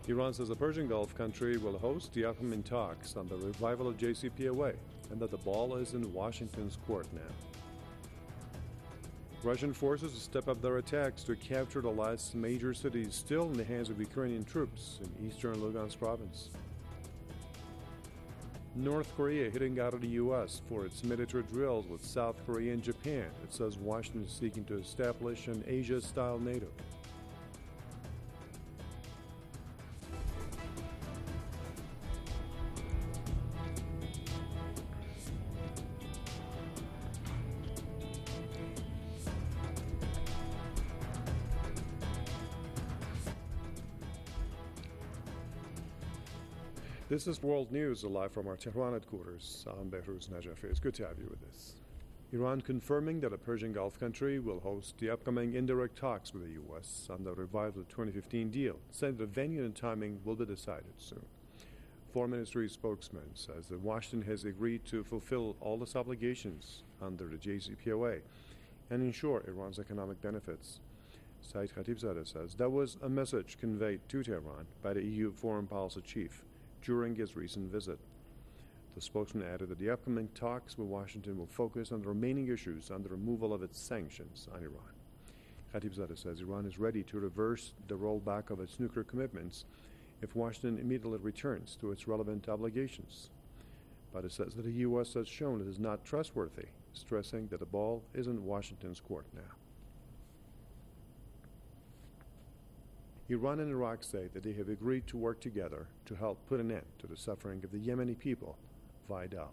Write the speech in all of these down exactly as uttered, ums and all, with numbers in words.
Iran says the Persian Gulf country will host the upcoming talks on the revival of J C P O A and that the ball is in Washington's court now. Russian forces will step up their attacks to capture the last major cities still in the hands of Ukrainian troops in eastern Lugansk province. North Korea hitting out of the U S for its military drills with South Korea and Japan. It says Washington is seeking to establish an Asia-style NATO. This is World News, live from our Tehran headquarters. I'm Behruz Najafi. It's good to have you with us. Iran confirming that a Persian Gulf country will host the upcoming indirect talks with the U S on the revival of the twenty fifteen deal, saying that the venue and timing will be decided soon. Foreign Ministry spokesman says that Washington has agreed to fulfill all its obligations under the J C P O A and ensure Iran's economic benefits. Saeed Khatibzadeh says that was a message conveyed to Tehran by the E U foreign policy chief during his recent visit. The spokesman added that the upcoming talks with Washington will focus on the remaining issues on the removal of its sanctions on Iran. Khatibzadeh says Iran is ready to reverse the rollback of its nuclear commitments if Washington immediately returns to its relevant obligations. But it says that the U S has shown it is not trustworthy, stressing that the ball is in Washington's court now. Iran and Iraq say that they have agreed to work together to help put an end to the suffering of the Yemeni people via dialogue.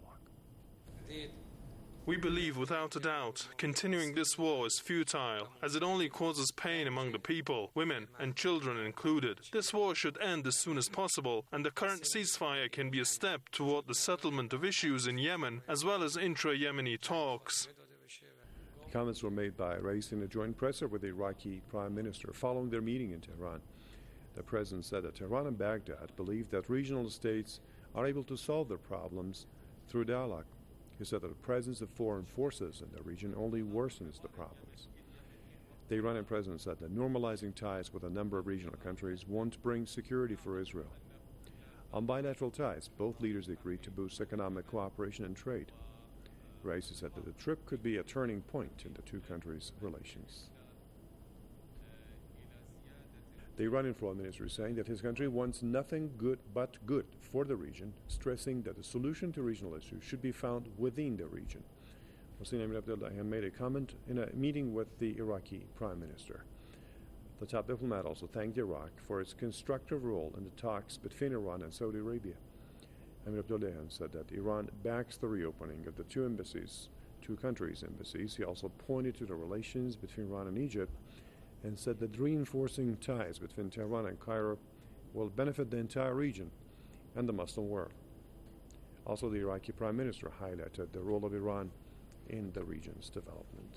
We believe without a doubt continuing this war is futile, as it only causes pain among the people, women and children included. This war should end as soon as possible, and the current ceasefire can be a step toward the settlement of issues in Yemen as well as intra-Yemeni talks. Comments were made by Raisi in a joint presser with the Iraqi Prime Minister following their meeting in Tehran. The president said that Tehran and Baghdad believe that regional states are able to solve their problems through dialogue. He said that the presence of foreign forces in the region only worsens the problems. The Iranian president said that normalizing ties with a number of regional countries won't bring security for Israel. On bilateral ties, both leaders agreed to boost economic cooperation and trade. Raisi said that the trip could be a turning point in the two countries' relations. The Iranian foreign minister is saying that his country wants nothing good but good for the region, stressing that the solution to regional issues should be found within the region. Hossein Amir Abdullahian made a comment in a meeting with the Iraqi prime minister. The top diplomat also thanked Iraq for its constructive role in the talks between Iran and Saudi Arabia. Amir Abdullahian said that Iran backs the reopening of the two embassies, two countries' embassies. He also pointed to the relations between Iran and Egypt and said that reinforcing ties between Tehran and Cairo will benefit the entire region and the Muslim world. Also, the Iraqi Prime Minister highlighted the role of Iran in the region's development.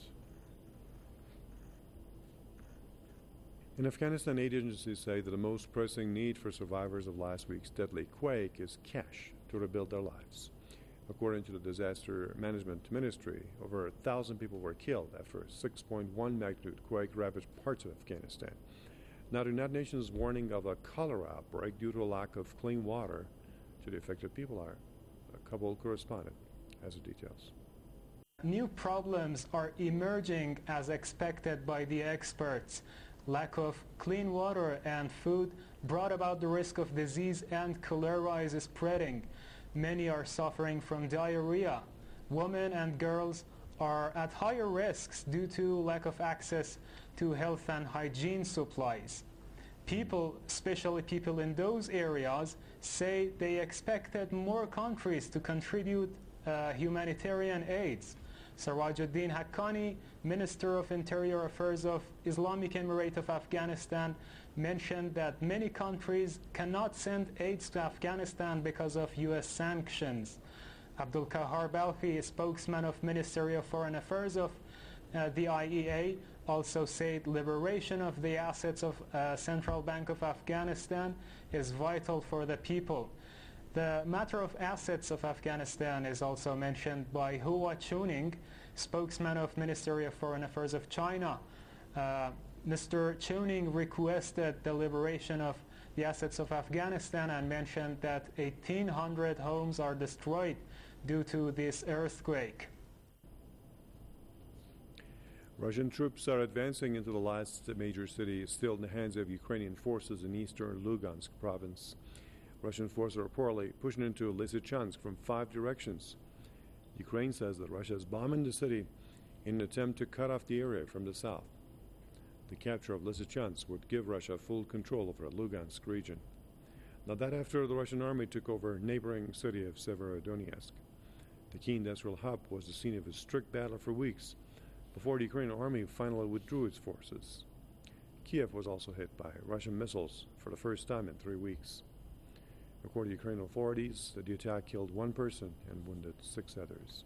In Afghanistan, aid agencies say that the most pressing need for survivors of last week's deadly quake is cash to rebuild their lives. According to the Disaster Management Ministry, over a thousand people were killed after a six point one magnitude quake ravaged parts of Afghanistan. Now, the United Nations is warning of a cholera outbreak due to a lack of clean water to the affected people. Our Kabul correspondent has the details. New problems are emerging as expected by the experts. Lack of clean water and food brought about the risk of disease, and cholera is spreading. Many are suffering from diarrhea. Women and girls are at higher risks due to lack of access to health and hygiene supplies. People, especially people in those areas, say they expected more countries to contribute uh, humanitarian aids. Sirajuddin Haqqani, Minister of Interior Affairs of Islamic Emirate of Afghanistan, mentioned that many countries cannot send aids to Afghanistan because of U S sanctions. Abdul Kahar Balfi, spokesman of Ministry of Foreign Affairs of uh, the I E A, also said liberation of the assets of uh, Central Bank of Afghanistan is vital for the people. The matter of assets of Afghanistan is also mentioned by Hua Chuning, spokesman of Ministry of Foreign Affairs of China. Uh, Mister Chuning requested the liberation of the assets of Afghanistan and mentioned that eighteen hundred homes are destroyed due to this earthquake. Russian troops are advancing into the last major city still in the hands of Ukrainian forces in eastern Lugansk province. Russian forces are reportedly pushing into Lysychansk from five directions. Ukraine says that Russia is bombing the city in an attempt to cut off the area from the south. The capture of Lysychansk would give Russia full control over the Lugansk region. Now that after the Russian army took over neighboring city of Severodonetsk. The key industrial hub was the scene of a strict battle for weeks before the Ukrainian army finally withdrew its forces. Kiev was also hit by Russian missiles for the first time in three weeks. According to Ukrainian authorities, the attack killed one person and wounded six others.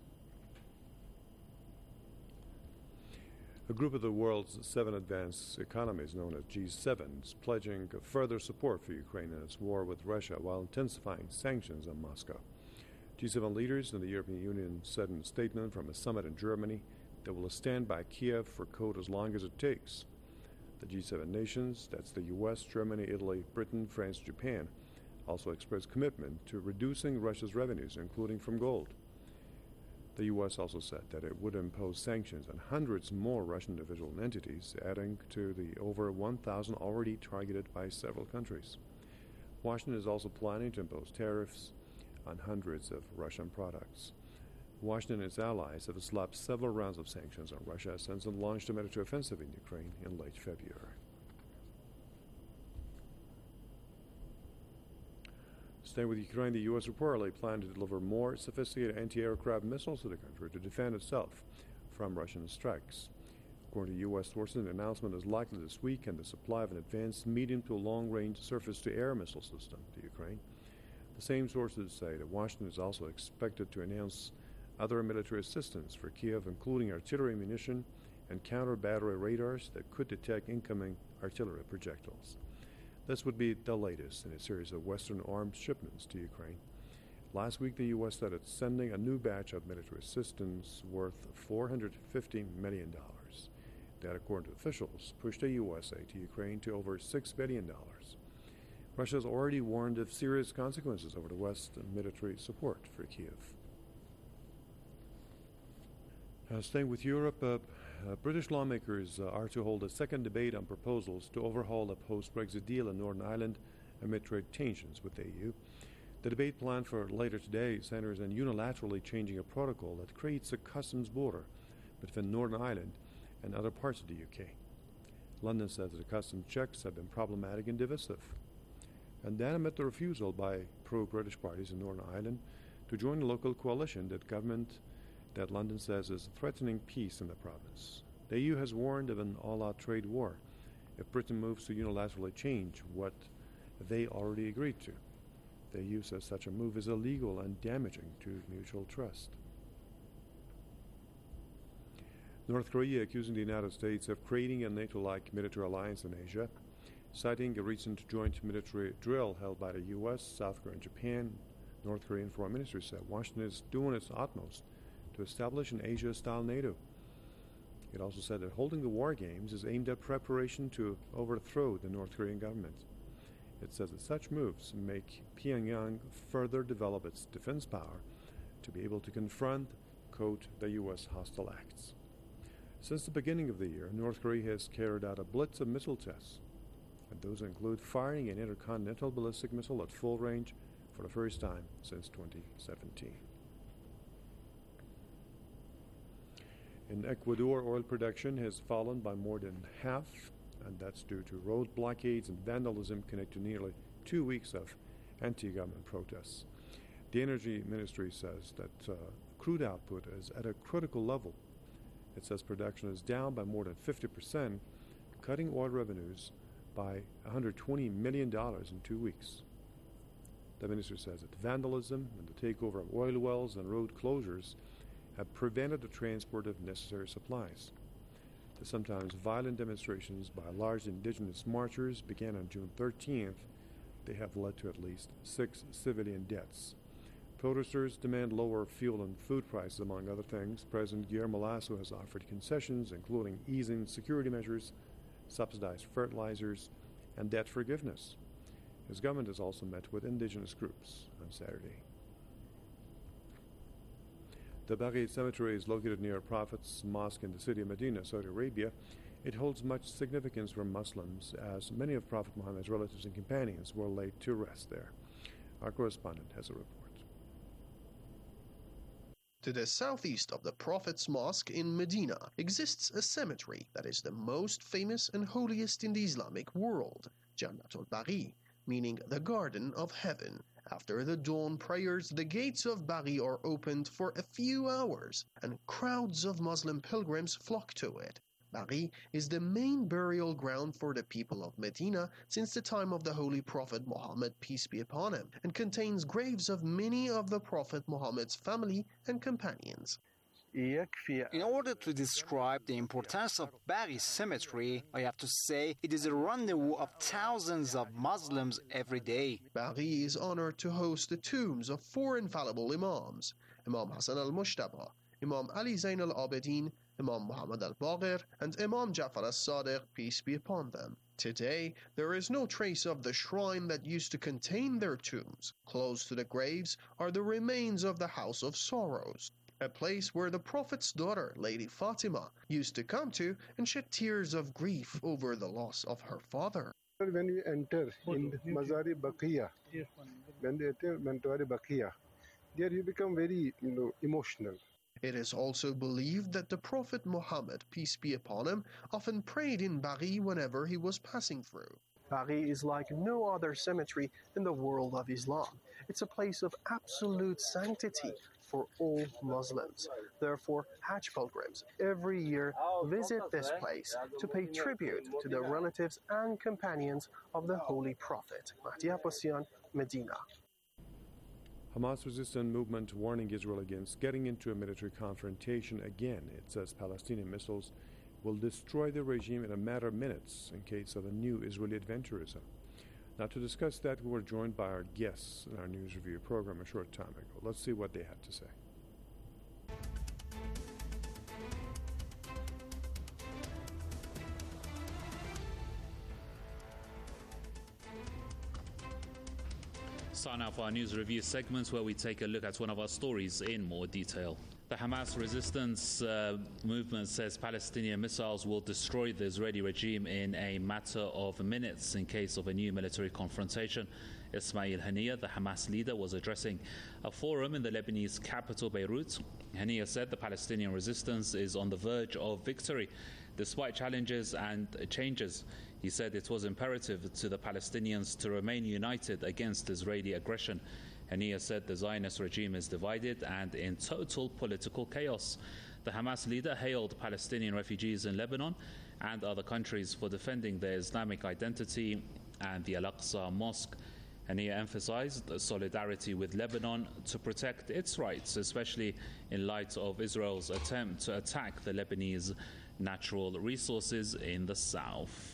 A group of the world's seven advanced economies, known as G seven, is pledging further support for Ukraine in its war with Russia while intensifying sanctions on Moscow. G seven leaders in the European Union said in a statement from a summit in Germany that will stand by Kiev for quote as long as it takes. The G seven nations, that's the U S, Germany, Italy, Britain, France, Japan, also expressed commitment to reducing Russia's revenues, including from gold. The U S also said that it would impose sanctions on hundreds more Russian individual entities, adding to the over one thousand already targeted by several countries. Washington is also planning to impose tariffs on hundreds of Russian products. Washington and its allies have slapped several rounds of sanctions on Russia since it launched a military offensive in Ukraine in late February. Staying with Ukraine, the U S reportedly planned to deliver more sophisticated anti-aircraft missiles to the country to defend itself from Russian strikes. According to U S sources, an announcement is likely this week and the supply of an advanced medium to long-range surface-to-air missile system to Ukraine. The same sources say that Washington is also expected to announce other military assistance for Kiev, including artillery ammunition and counter-battery radars that could detect incoming artillery projectiles. This would be the latest in a series of Western armed shipments to Ukraine. Last week, the U S said it's sending a new batch of military assistance worth four hundred fifty million dollars. That, according to officials, pushed the U S aid to Ukraine to over six billion dollars. Russia has already warned of serious consequences over the West's military support for Kiev. Uh, staying with Europe, uh, uh, British lawmakers uh, are to hold a second debate on proposals to overhaul a post-Brexit deal in Northern Ireland amid trade tensions with the E U. The debate planned for later today centers on unilaterally changing a protocol that creates a customs border between Northern Ireland and other parts of the U K. London says that the customs checks have been problematic and divisive. And then amid the refusal by pro-British parties in Northern Ireland to join the local coalition that government that London says is threatening peace in the province. The E U has warned of an all-out trade war if Britain moves to unilaterally change what they already agreed to. The E U says such a move is illegal and damaging to mutual trust. North Korea accusing the United States of creating a NATO-like military alliance in Asia, citing a recent joint military drill held by the U S, South Korea, and Japan. North Korean Foreign Ministry said Washington is doing its utmost to establish an Asia-style NATO. It also said that holding the war games is aimed at preparation to overthrow the North Korean government. It says that such moves make Pyongyang further develop its defense power to be able to confront, quote, the U S hostile acts. Since the beginning of the year, North Korea has carried out a blitz of missile tests, and those include firing an intercontinental ballistic missile at full range for the first time since twenty seventeen. In Ecuador, oil production has fallen by more than half, and that's due to road blockades and vandalism connected to nearly two weeks of anti-government protests. The Energy Ministry says that uh, crude output is at a critical level. It says production is down by more than fifty percent, cutting oil revenues by one hundred twenty million dollars in two weeks. The ministry says that vandalism and the takeover of oil wells and road closures have prevented the transport of necessary supplies. The sometimes violent demonstrations by large indigenous marchers began on June thirteenth. They have led to at least six civilian deaths. Protesters demand lower fuel and food prices, among other things. President Guillermo Lasso has offered concessions, including easing security measures, subsidized fertilizers, and debt forgiveness. His government has also met with indigenous groups on Saturday. The Baqi Cemetery is located near Prophet's Mosque in the city of Medina, Saudi Arabia. It holds much significance for Muslims, as many of Prophet Muhammad's relatives and companions were laid to rest there. Our correspondent has a report. To the southeast of the Prophet's Mosque in Medina exists a cemetery that is the most famous and holiest in the Islamic world, Jannatul Baqi, meaning the Garden of Heaven. After the dawn prayers, the gates of Baqi are opened for a few hours, and crowds of Muslim pilgrims flock to it. Baqi is the main burial ground for the people of Medina since the time of the Holy Prophet Muhammad, peace be upon him, and contains graves of many of the Prophet Muhammad's family and companions. In order to describe the importance of Baqi Cemetery, I have to say it is a rendezvous of thousands of Muslims every day. Baqi is honored to host the tombs of four infallible Imams, Imam Hassan al-Mushtaba, Imam Ali Zain al-Abidin, Imam Muhammad al-Baqir, and Imam Ja'far al-Sadiq, peace be upon them. Today, there is no trace of the shrine that used to contain their tombs. Close to the graves are the remains of the House of Sorrows, a place where the Prophet's daughter, Lady Fatima, used to come to and shed tears of grief over the loss of her father. When you enter in Mazari Baqiya, when you enter Mazari Baqiya, there you become very, you know, emotional. It is also believed that the Prophet Muhammad, peace be upon him, often prayed in Baqi whenever he was passing through. Baqi is like no other cemetery in the world of Islam. It's a place of absolute sanctity for all Muslims. Therefore, Hajj pilgrims every year visit this place to pay tribute to the relatives and companions of the Holy Prophet. Mahdi Abbasian, Medina. Hamas resistant movement warning Israel against getting into a military confrontation again. It says Palestinian missiles will destroy the regime in a matter of minutes in case of a new Israeli adventurism. Now, to discuss that, we were joined by our guests in our news review program a short time ago. Let's see what they had to say. Start now for our news review segments where we take a look at one of our stories in more detail. The Hamas resistance uh, movement says Palestinian missiles will destroy the Israeli regime in a matter of minutes in case of a new military confrontation. Ismail Haniyeh, the Hamas leader, was addressing a forum in the Lebanese capital, Beirut. Haniyeh said the Palestinian resistance is on the verge of victory, despite challenges and changes. He said it was imperative to the Palestinians to remain united against Israeli aggression. Haniyeh said the Zionist regime is divided and in total political chaos. The Hamas leader hailed Palestinian refugees in Lebanon and other countries for defending their Islamic identity and the Al-Aqsa Mosque. Haniyeh emphasized solidarity with Lebanon to protect its rights, especially in light of Israel's attempt to attack the Lebanese natural resources in the south.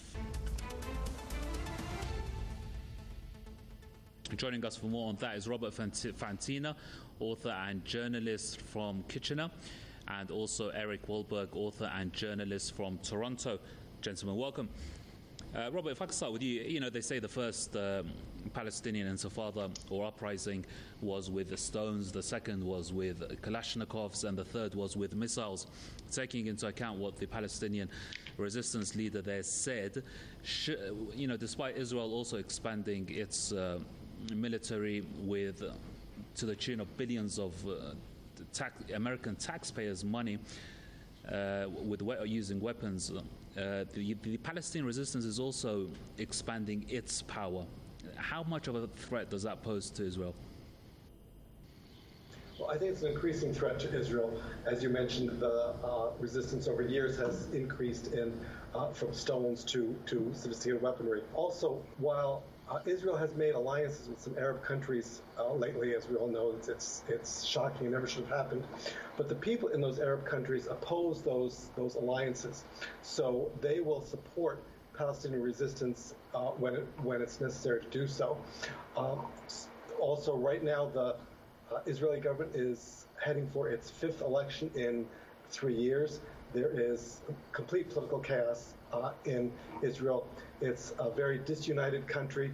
Joining us for more on that is Robert Fantina, author and journalist from Kitchener, and also Eric Wahlberg, author and journalist from Toronto. Gentlemen, welcome. Uh, Robert, if I could start with you, you know, they say the first um, Palestinian Intifada or uprising was with the stones, the second was with Kalashnikovs, and the third was with missiles. Taking into account what the Palestinian resistance leader there said, sh- you know, despite Israel also expanding its uh, military with uh, to the tune of billions of uh, tax- American taxpayers' money uh, with we- using weapons, uh, the, the Palestinian resistance is also expanding its power. How much of a threat does that pose to Israel? Well, I think it's an increasing threat to Israel. As you mentioned, the uh, resistance over years has increased in uh, from stones to, to sophisticated weaponry. Also, while uh, Israel has made alliances with some Arab countries uh, lately, as we all know, it's, it's it's shocking, it never should have happened. But the people in those Arab countries oppose those those alliances, so they will support Palestinian resistance uh, when it, when it's necessary to do so. Um, also, right now, the uh, Israeli government is heading for its fifth election in three years. There is complete political chaos uh, in Israel. It's a very disunited country.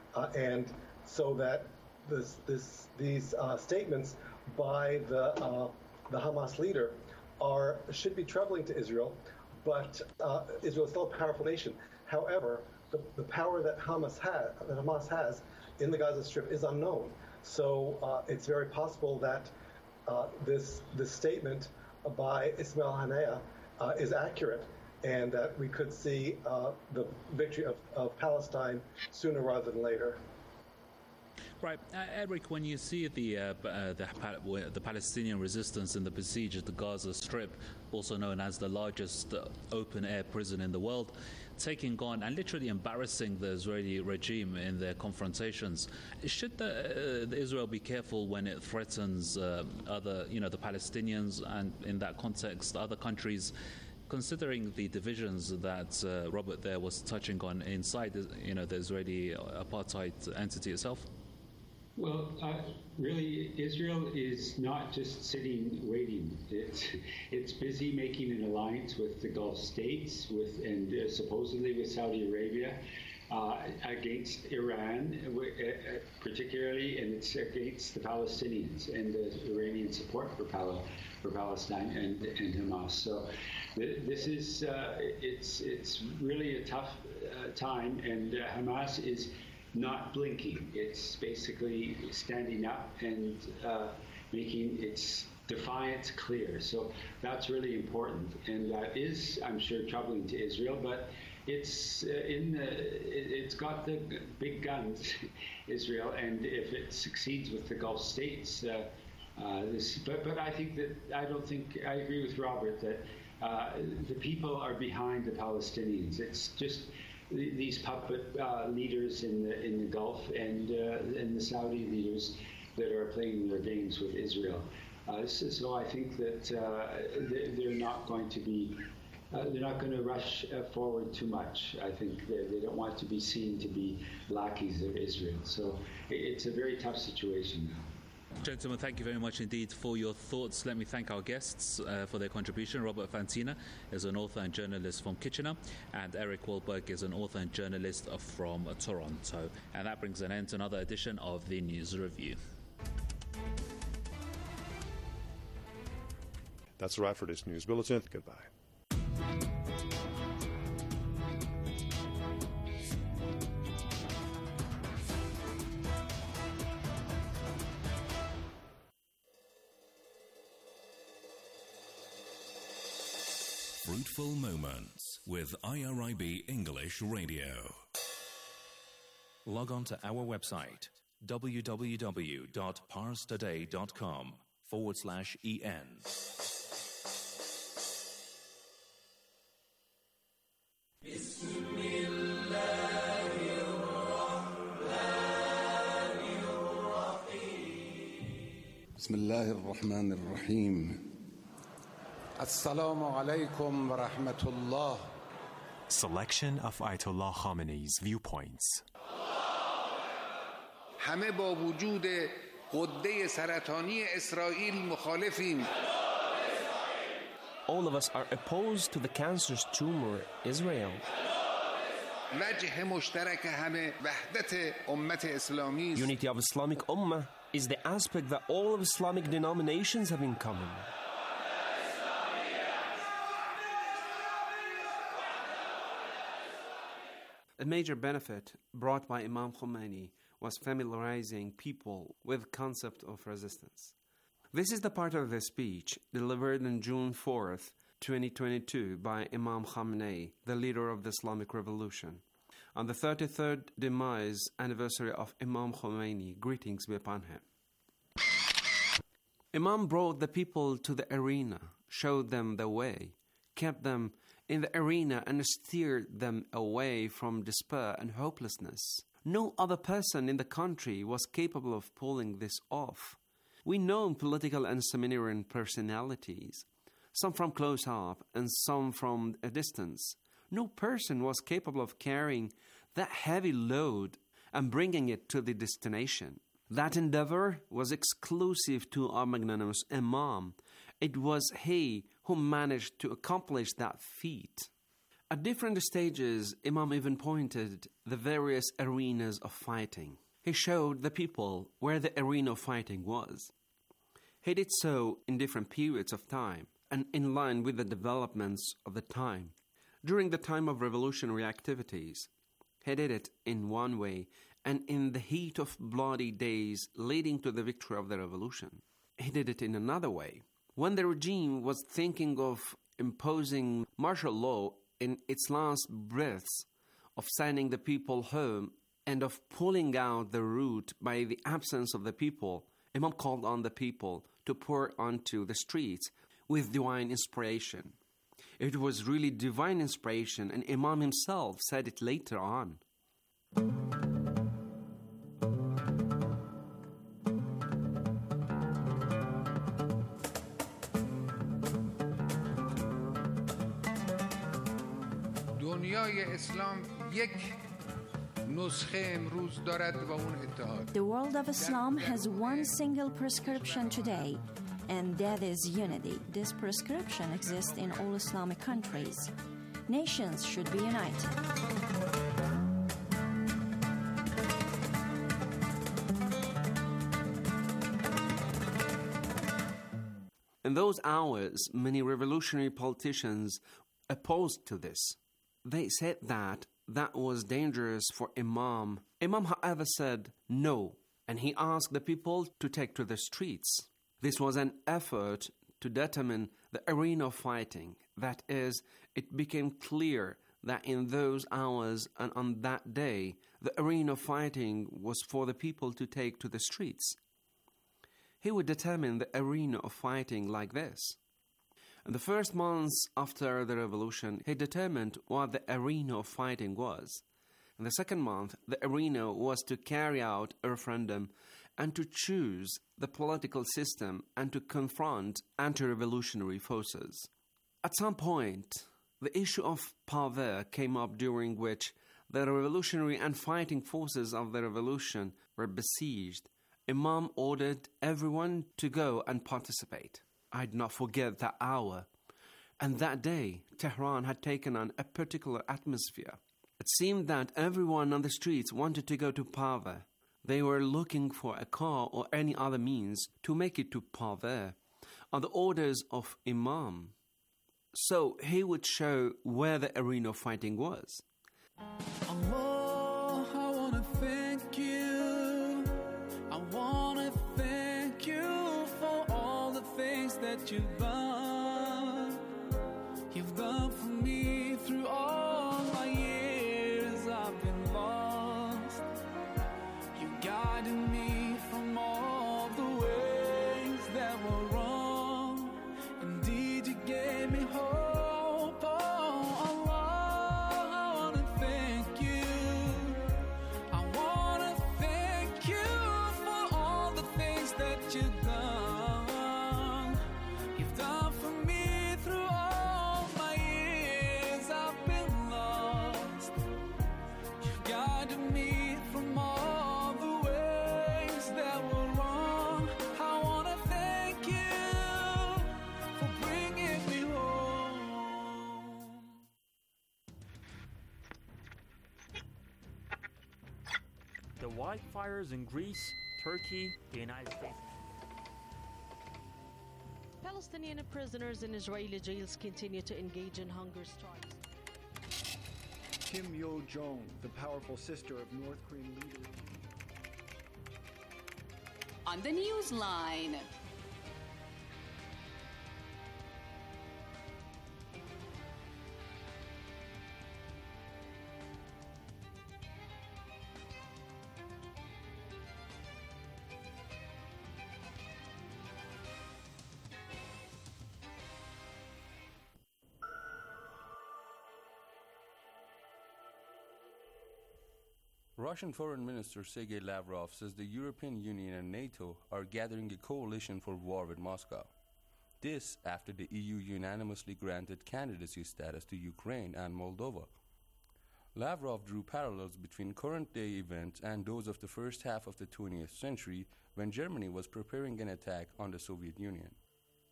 uh, and so that this, this, these uh, statements by the, uh, the Hamas leader are should be troubling to Israel, but uh, Israel is still a powerful nation. However, the, the power that Hamas has, that Hamas has in the Gaza Strip is unknown. So uh, it's very possible that uh, this this statement by Ismail Haniyeh uh, is accurate, and that we could see uh, the victory of, of Palestine sooner rather than later. Right, uh, Eric, when you see the uh, uh, the, the Palestinian resistance in the besiege of the Gaza Strip, also known as the largest uh, open-air prison in the world, taking on and literally embarrassing the Israeli regime in their confrontations, should the, uh, the Israel be careful when it threatens uh, other, you know, the Palestinians, and in that context, other countries? Considering the divisions that uh, Robert there was touching on inside, you know, the Israeli apartheid entity itself. Well, uh, really, Israel is not just sitting waiting. It's it's busy making an alliance with the Gulf states, with and uh, supposedly with Saudi Arabia, uh, against Iran, uh, particularly, and it's against the Palestinians and the Iranian support for Pal- for Palestine and and Hamas. So th- this is uh, it's it's really a tough uh, time, and uh, Hamas is not blinking. It's basically standing up and uh, making its defiance clear. So that's really important, and that is, I'm sure, troubling to Israel. But it's uh, in the, it, it's got the big guns, Israel, and if it succeeds with the Gulf states, uh, uh, this. But but I think that I don't think I agree with Robert that uh, the people are behind the Palestinians. It's just these puppet uh, leaders in the in the Gulf and uh, and the Saudi leaders that are playing their games with Israel. Uh, so, so I think that uh, they're not going to be uh, they're not going to rush uh, forward too much. I think they, they don't want to be seen to be lackeys of Israel. So it's a very tough situation now. Gentlemen, thank you very much indeed for your thoughts. Let me thank our guests uh, for their contribution. Robert Fantina is an author and journalist from Kitchener, and Eric Wahlberg is an author and journalist from uh, Toronto. And that brings an end to another edition of the News Review. That's a wrap for this news bulletin. Goodbye. Fruitful Moments with I R I B English Radio. Log on to our website www.parstoday.com forward slash en. بسم الله الرحمن الرحيم السلام عليكم ورحمة الله. Selection of Ayatollah Khamenei's viewpoints. همه با وجود غده سرطانی اسرائیل مخالفیم. All of us are opposed to the cancerous tumor Israel. وجه مشترک همه وحدت امت اسلامی. Unity of Islamic Ummah is the aspect that all of Islamic denominations have in common. A major benefit brought by Imam Khomeini was familiarizing people with the concept of resistance. This is the part of the speech delivered on June fourth, twenty twenty-two by Imam Khamenei, the leader of the Islamic Revolution. On the thirty-third demise anniversary of Imam Khomeini, greetings be upon him. Imam brought the people to the arena, showed them the way, kept them in the arena and steered them away from despair and hopelessness. No other person in the country was capable of pulling this off. We know political and seminarian personalities, some from close up and some from a distance. No person was capable of carrying that heavy load and bringing it to the destination. That endeavor was exclusive to our magnanimous Imam. It was he who managed to accomplish that feat. At different stages, Imam even pointed the various arenas of fighting. He showed the people where the arena of fighting was. He did so in different periods of time and in line with the developments of the time. During the time of revolutionary activities, he did it in one way, and in the heat of bloody days leading to the victory of the revolution, he did it in another way. When the regime was thinking of imposing martial law in its last breaths, of sending the people home, and of pulling out the root by the absence of the people, Imam called on the people to pour onto the streets with divine inspiration. It was really divine inspiration, and Imam himself said it later on. دنیای اسلام یک نسخه امروز دارد و اون اتحاد. The world of Islam has one single prescription today, and that is unity. This prescription exists in all Islamic countries. Nations should be united. In those hours, many revolutionary politicians opposed to this. They said that that was dangerous for Imam. Imam, however, said no, and he asked the people to take to the streets. This was an effort to determine the arena of fighting. That is, it became clear that in those hours and on that day, the arena of fighting was for the people to take to the streets. He would determine the arena of fighting like this. In the first months after the revolution, he determined what the arena of fighting was. In the second month, the arena was to carry out a referendum and to choose the political system and to confront anti-revolutionary forces. At some point, the issue of power came up, during which the revolutionary and fighting forces of the revolution were besieged. Imam ordered everyone to go and participate. I did not forget that hour. And that day, Tehran had taken on a particular atmosphere. It seemed that everyone on the streets wanted to go to power. They were looking for a car or any other means to make it to power on the orders of Imam. So he would show where the arena of fighting was. Allah, I want to thank you. I want to thank you for all the things that you've done. You've done for me through all my years I've been lost. You guided me from all the ways that were wrong. Indeed, you gave me hope. Oh, Allah, I want to thank you. I want to thank you for all the things that you've done. You've done for me through all my years I've been lost. You've guided me from all the ways that were wrong. I want to thank you for bringing me home. The wildfires in Greece, Turkey, the United States. Palestinian prisoners in Israeli jails continue to engage in hunger strikes. Kim Yo-jong, the powerful sister of North Korean leader. On the Newsline. Russian Foreign Minister Sergei Lavrov says the European Union and NATO are gathering a coalition for war with Moscow. This after the E U unanimously granted candidacy status to Ukraine and Moldova. Lavrov drew parallels between current-day events and those of the first half of the twentieth century, when Germany was preparing an attack on the Soviet Union.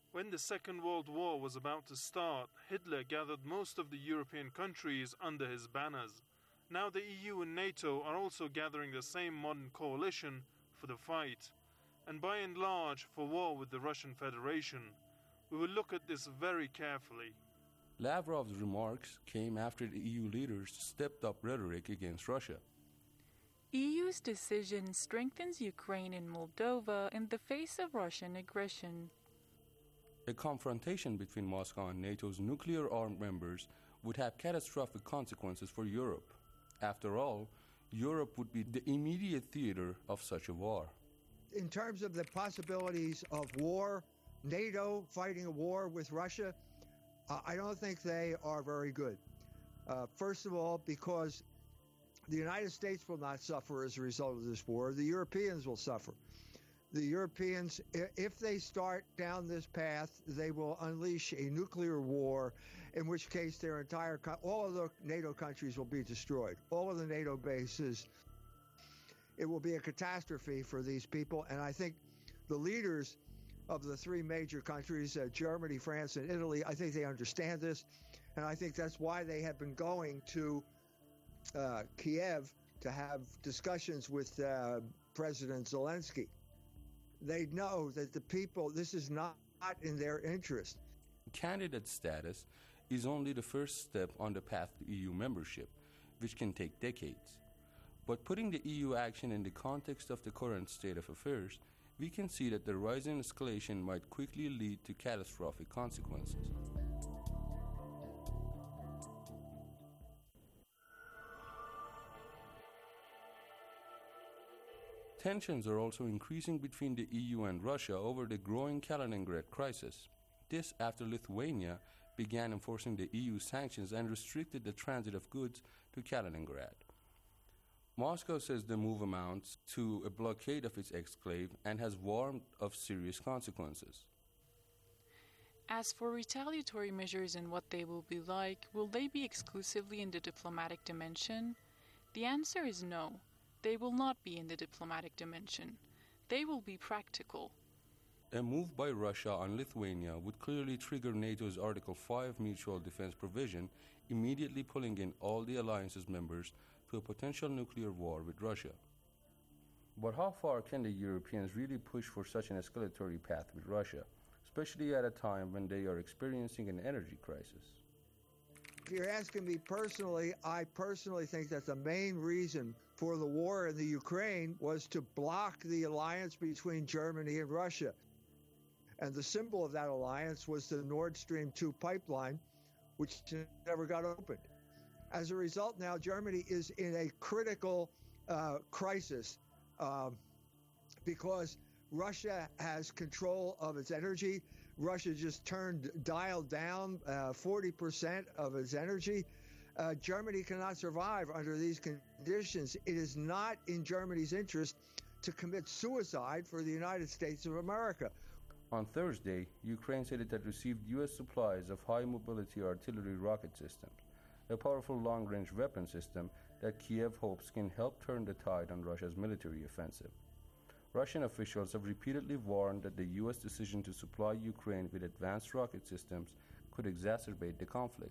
When the Second World War was about to start, Hitler gathered most of the European countries under his banners. Now the E U and NATO are also gathering the same modern coalition for the fight, and by and large for war with the Russian Federation. We will look at this very carefully. Lavrov's remarks came after the E U leaders stepped up rhetoric against Russia. E U's decision strengthens Ukraine and Moldova in the face of Russian aggression. A confrontation between Moscow and NATO's nuclear-armed members would have catastrophic consequences for Europe. After all, Europe would be the immediate theater of such a war. In terms of the possibilities of war, NATO fighting a war with Russia, uh, I don't think they are very good. Uh, first of all, because the United States will not suffer as a result of this war. The Europeans will suffer. The Europeans, if they start down this path, they will unleash a nuclear war, in which case their entire, all of the NATO countries will be destroyed. All of the NATO bases. It will be a catastrophe for these people, and I think the leaders of the three major countries, uh, Germany, France, and Italy, I think they understand this, and I think that's why they have been going to uh, Kiev to have discussions with uh, President Zelensky. They know that the people, this is not, not in their interest. Candidate status is only the first step on the path to E U membership, which can take decades. But putting the E U action in the context of the current state of affairs, we can see that the rising escalation might quickly lead to catastrophic consequences. Tensions are also increasing between the E U and Russia over the growing Kaliningrad crisis. This after Lithuania began enforcing the E U sanctions and restricted the transit of goods to Kaliningrad. Moscow says the move amounts to a blockade of its exclave and has warned of serious consequences. As for retaliatory measures and what they will be like, will they be exclusively in the diplomatic dimension? The answer is no. They will not be in the diplomatic dimension. They will be practical. A move by Russia on Lithuania would clearly trigger NATO's Article five mutual defense provision, immediately pulling in all the alliance's members to a potential nuclear war with Russia. But how far can the Europeans really push for such an escalatory path with Russia, especially at a time when they are experiencing an energy crisis? If you're asking me personally, I personally think that the main reason for the war in the Ukraine was to block the alliance between Germany and Russia. And the symbol of that alliance was the Nord Stream two pipeline, which never got opened. As a result, now Germany is in a critical uh, crisis um, because Russia has control of its energy. Russia just turned, dialed down uh, forty percent of its energy. Uh, Germany cannot survive under these conditions. It is not in Germany's interest to commit suicide for the United States of America. On Thursday, Ukraine said it had received U S supplies of high-mobility artillery rocket systems, a powerful long-range weapon system that Kiev hopes can help turn the tide on Russia's military offensive. Russian officials have repeatedly warned that the U S decision to supply Ukraine with advanced rocket systems could exacerbate the conflict.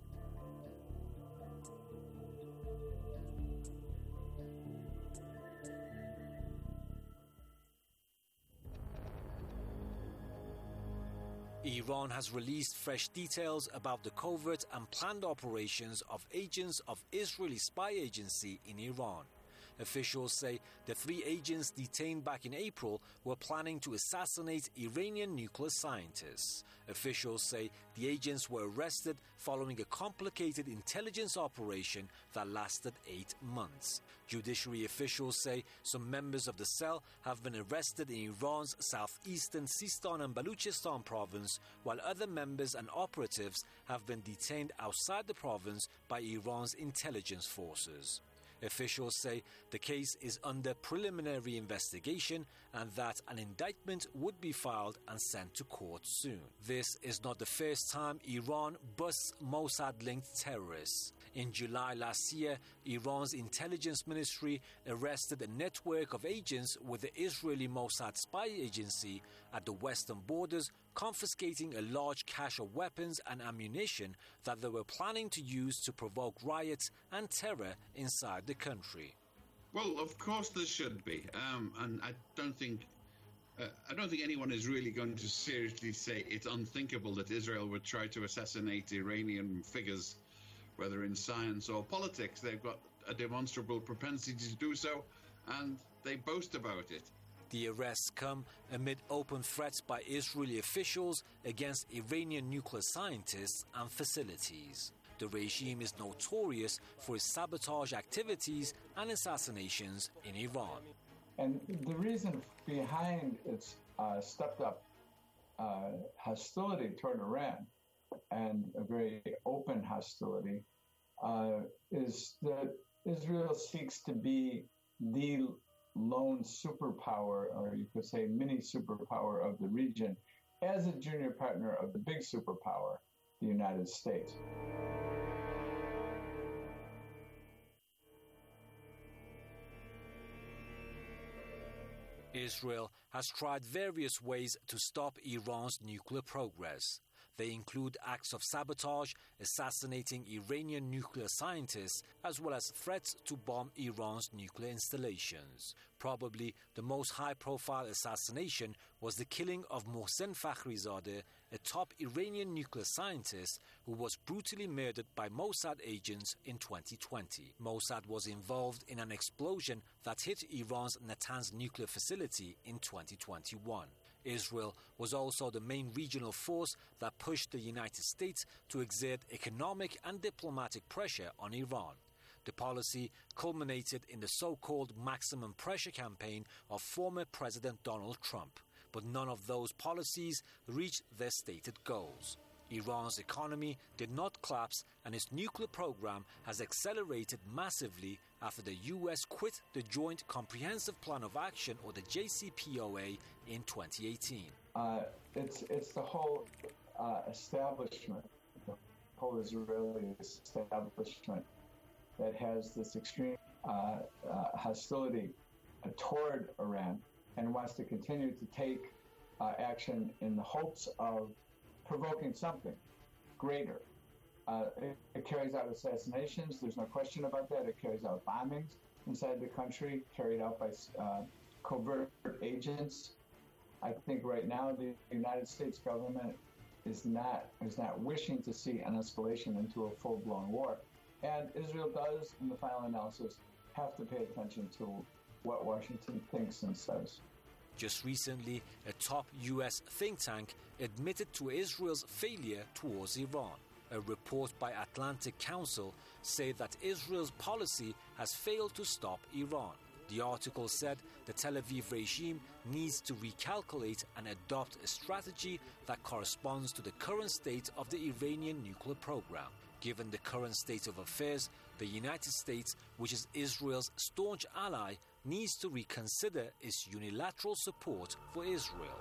Iran has released fresh details about the covert and planned operations of agents of Israeli spy agency in Iran. Officials say the three agents detained back in April were planning to assassinate Iranian nuclear scientists. Officials say the agents were arrested following a complicated intelligence operation that lasted eight months. Judiciary officials say some members of the cell have been arrested in Iran's southeastern Sistan and Baluchistan province, while other members and operatives have been detained outside the province by Iran's intelligence forces. Officials say the case is under preliminary investigation and that an indictment would be filed and sent to court soon. This is not the first time Iran busts Mossad-linked terrorists. In July last year, Iran's intelligence ministry arrested a network of agents with the Israeli Mossad spy agency at the western borders confiscating a large cache of weapons and ammunition that they were planning to use to provoke riots and terror inside the country. Well, of course there should be, um, and I don't think uh, I don't think anyone is really going to seriously say it's unthinkable that Israel would try to assassinate Iranian figures, whether in science or politics. They've got a demonstrable propensity to do so, and they boast about it. The arrests come amid open threats by Israeli officials against Iranian nuclear scientists and facilities. The regime is notorious for its sabotage activities and assassinations in Iran. And the reason behind its uh, stepped-up uh, hostility toward Iran, and a very open hostility, uh, is that Israel seeks to be the lone superpower, or you could say mini superpower of the region, as a junior partner of the big superpower, the United States. Israel has tried various ways to stop Iran's nuclear progress. They include acts of sabotage, assassinating Iranian nuclear scientists, as well as threats to bomb Iran's nuclear installations. Probably the most high-profile assassination was the killing of Mohsen Fakhrizadeh, a top Iranian nuclear scientist who was brutally murdered by Mossad agents in twenty twenty. Mossad was involved in an explosion that hit Iran's Natanz nuclear facility in twenty twenty-one. Israel was also the main regional force that pushed the United States to exert economic and diplomatic pressure on Iran. The policy culminated in the so-called maximum pressure campaign of former President Donald Trump, but none of those policies reached their stated goals. Iran's economy did not collapse, and its nuclear program has accelerated massively after the U S quit the Joint Comprehensive Plan of Action, or the J C P O A, in twenty eighteen. Uh, it's, it's the whole uh, establishment, the whole Israeli establishment that has this extreme uh, uh, hostility uh, toward Iran and wants to continue to take uh, action in the hopes of provoking something greater. Uh, it, it carries out assassinations, there's no question about that. It carries out bombings inside the country, carried out by uh, covert agents. I think right now the United States government is not is not wishing to see an escalation into a full-blown war. And Israel does, in the final analysis, have to pay attention to what Washington thinks and says. Just recently, a top U S think tank admitted to Israel's failure towards Iran. A report by Atlantic Council said that Israel's policy has failed to stop Iran. The article said the Tel Aviv regime needs to recalculate and adopt a strategy that corresponds to the current state of the Iranian nuclear program. Given the current state of affairs, the United States, which is Israel's staunch ally, needs to reconsider its unilateral support for Israel.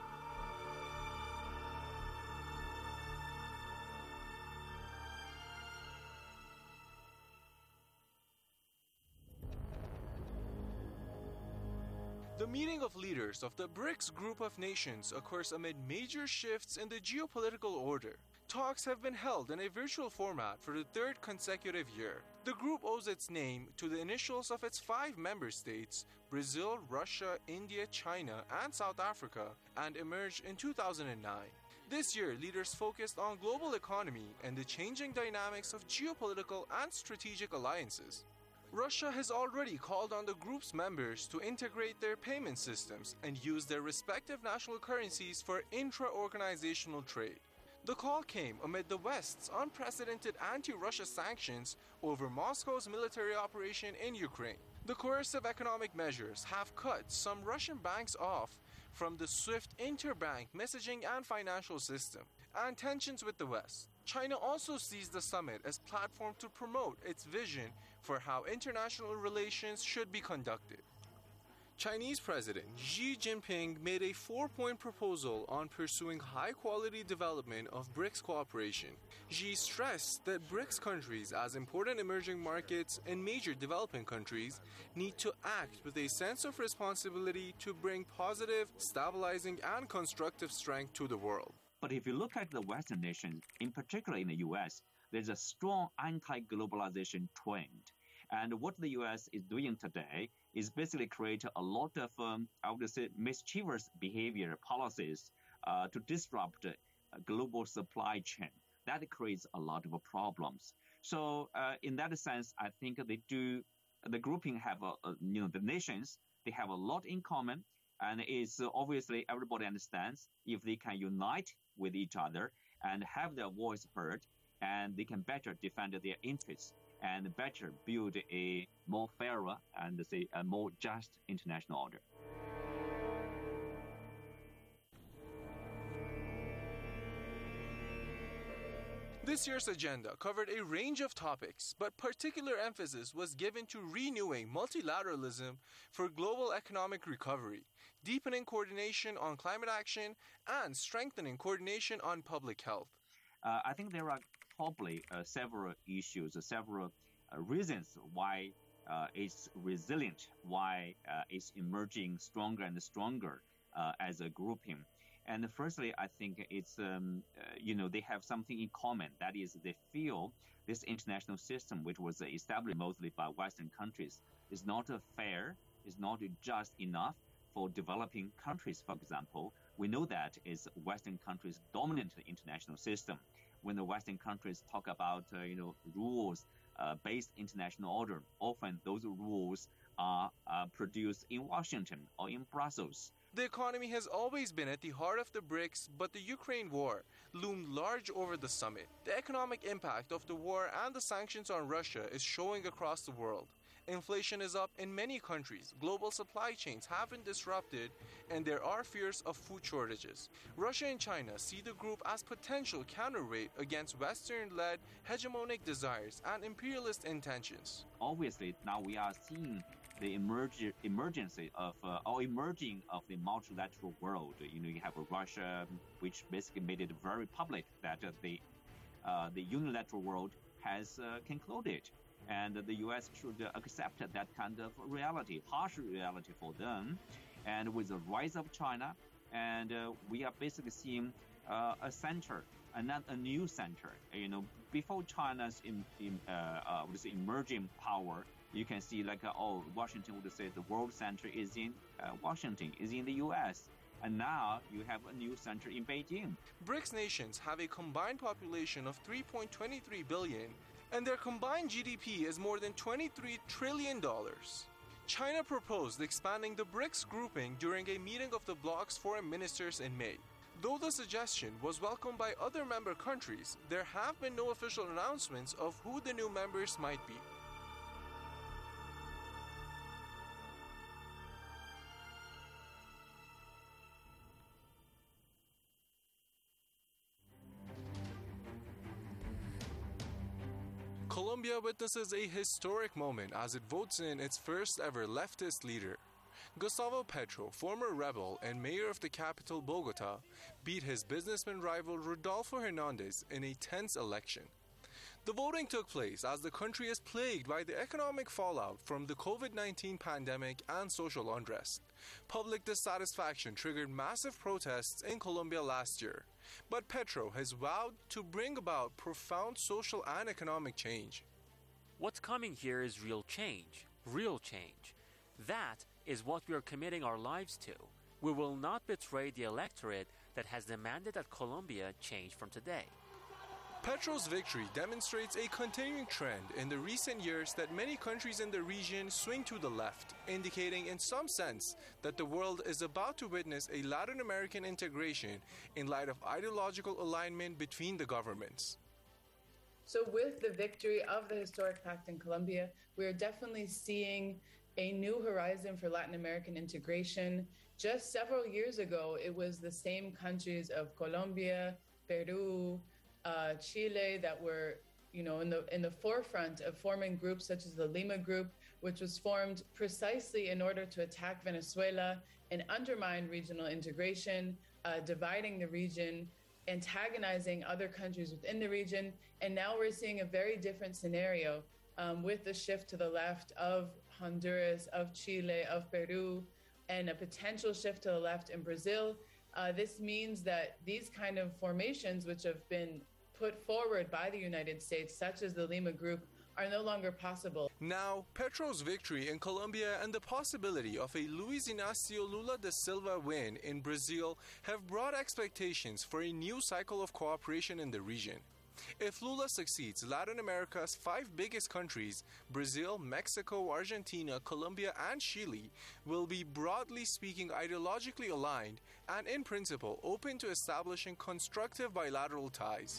The meeting of leaders of the BRICS group of nations occurs amid major shifts in the geopolitical order. Talks have been held in a virtual format for the third consecutive year. The group owes its name to the initials of its five member states, Brazil, Russia, India, China, and South Africa, and emerged in two thousand nine. This year, leaders focused on global economy and the changing dynamics of geopolitical and strategic alliances. Russia has already called on the group's members to integrate their payment systems and use their respective national currencies for intra-organizational trade. The call came amid the West's unprecedented anti-Russia sanctions over Moscow's military operation in Ukraine. The coercive economic measures have cut some Russian banks off from the SWIFT interbank messaging and financial system, and tensions with the West. China also sees the summit as a platform to promote its vision for how international relations should be conducted. Chinese President Xi Jinping made a four-point proposal on pursuing high-quality development of BRICS cooperation. Xi stressed that BRICS countries, as important emerging markets and major developing countries, need to act with a sense of responsibility to bring positive, stabilizing, and constructive strength to the world. But if you look at the Western nations, in particular in the U S, there's a strong anti-globalization trend. And what the U S is doing today is basically create a lot of, um, I would say, mischievous behavior policies uh, to disrupt uh, global supply chain. That creates a lot of problems. So uh, in that sense, I think they do, the grouping have, a, a, you know, the nations, they have a lot in common. And it's uh, obviously everybody understands if they can unite with each other and have their voice heard, and they can better defend their interests and better build a more fairer and say a more just international order. This year's agenda covered a range of topics, but particular emphasis was given to renewing multilateralism for global economic recovery, deepening coordination on climate action, and strengthening coordination on public health. Uh, I think there are probably uh, several issues, uh, several uh, reasons why uh, it's resilient, why uh, it's emerging stronger and stronger uh, as a grouping. And firstly, I think it's, um, uh, you know, they have something in common. That is, they feel this international system, which was established mostly by Western countries, is not uh, fair, is not just enough for developing countries, for example. We know that is Western countries' dominant international system. When the Western countries talk about, uh, you know, rules-based uh, international order, often those rules are uh, produced in Washington or in Brussels. The economy has always been at the heart of the BRICS, but the Ukraine war loomed large over the summit. The economic impact of the war and the sanctions on Russia is showing across the world. Inflation is up in many countries, global supply chains have been disrupted, and there are fears of food shortages. Russia and China see the group as potential counterweight against Western-led hegemonic desires and imperialist intentions. Obviously, now we are seeing the emerge, emergence of, uh, or emerging of the multilateral world. You know, you have Russia, which basically made it very public that uh, the, uh, the unilateral world has uh, concluded. And the U S should accept that kind of reality, harsh reality for them. And with the rise of China, and uh, we are basically seeing uh, a center, another a new center. You know, before China's in, in, uh, uh, what is it, emerging power, you can see like, uh, oh, Washington would say the world center is in uh, Washington, is in the U S. And now you have a new center in Beijing. BRICS nations have a combined population of three point two three billion, and their combined G D P is more than twenty-three trillion dollars. China proposed expanding the BRICS grouping during a meeting of the bloc's foreign ministers in May. Though the suggestion was welcomed by other member countries, there have been no official announcements of who the new members might be. Colombia witnesses a historic moment as it votes in its first ever leftist leader. Gustavo Petro, former rebel and mayor of the capital Bogota, beat his businessman rival Rodolfo Hernandez in a tense election. The voting took place as the country is plagued by the economic fallout from the COVID nineteen pandemic and social unrest. Public dissatisfaction triggered massive protests in Colombia last year, but Petro has vowed to bring about profound social and economic change. What's coming here is real change, real change. That is what we are committing our lives to. We will not betray the electorate that has demanded that Colombia change from today. Petro's victory demonstrates a continuing trend in the recent years that many countries in the region swing to the left, indicating in some sense that the world is about to witness a Latin American integration in light of ideological alignment between the governments. So with the victory of the historic pact in Colombia, we are definitely seeing a new horizon for Latin American integration. Just several years ago, it was the same countries of Colombia, Peru, Uh, Chile that were you know, in the in the forefront of forming groups such as the Lima Group, which was formed precisely in order to attack Venezuela and undermine regional integration, uh, dividing the region, antagonizing other countries within the region. And now we're seeing a very different scenario um, with the shift to the left of Honduras, of Chile, of Peru, and a potential shift to the left in Brazil. Uh, this means that these kind of formations, which have been put forward by the United States, such as the Lima Group, are no longer possible. Now, Petro's victory in Colombia and the possibility of a Luiz Inácio Lula da Silva win in Brazil have brought expectations for a new cycle of cooperation in the region. If Lula succeeds, Latin America's five biggest countries, Brazil, Mexico, Argentina, Colombia, and Chile, will be broadly speaking ideologically aligned and in principle open to establishing constructive bilateral ties.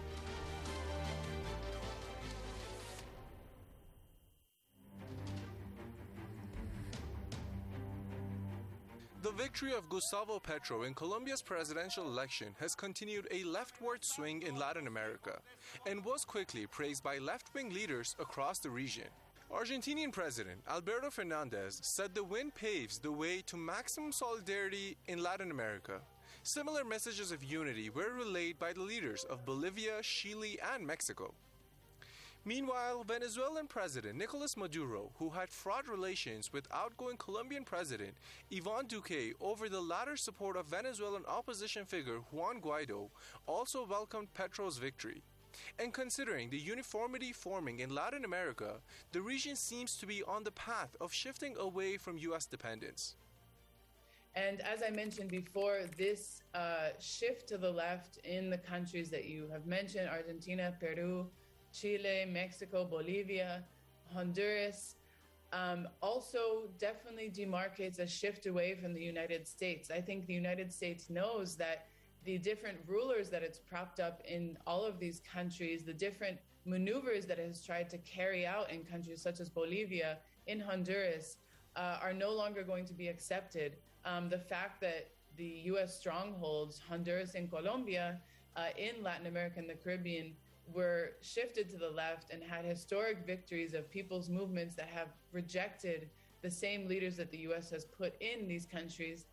The victory of Gustavo Petro in Colombia's presidential election has continued a leftward swing in Latin America and was quickly praised by left-wing leaders across the region. Argentinian President Alberto Fernandez said the win paves the way to maximum solidarity in Latin America. Similar messages of unity were relayed by the leaders of Bolivia, Chile, and Mexico. Meanwhile, Venezuelan President Nicolas Maduro, who had fraught relations with outgoing Colombian President Ivan Duque over the latter's support of Venezuelan opposition figure Juan Guaido, also welcomed Petro's victory. And considering the uniformity forming in Latin America, the region seems to be on the path of shifting away from U S dependence. And as I mentioned before, this uh, shift to the left in the countries that you have mentioned, Argentina, Peru, Chile, Mexico, Bolivia, Honduras, um, also definitely demarcates a shift away from the United States. I think the United States knows that the different rulers that it's propped up in all of these countries, the different maneuvers that it has tried to carry out in countries such as Bolivia, in Honduras, uh, are no longer going to be accepted. Um, the fact that the U S strongholds, Honduras and Colombia, uh, in Latin America and the Caribbean, were shifted to the left and had historic victories of people's movements that have rejected the same leaders that the U S has put in these countries.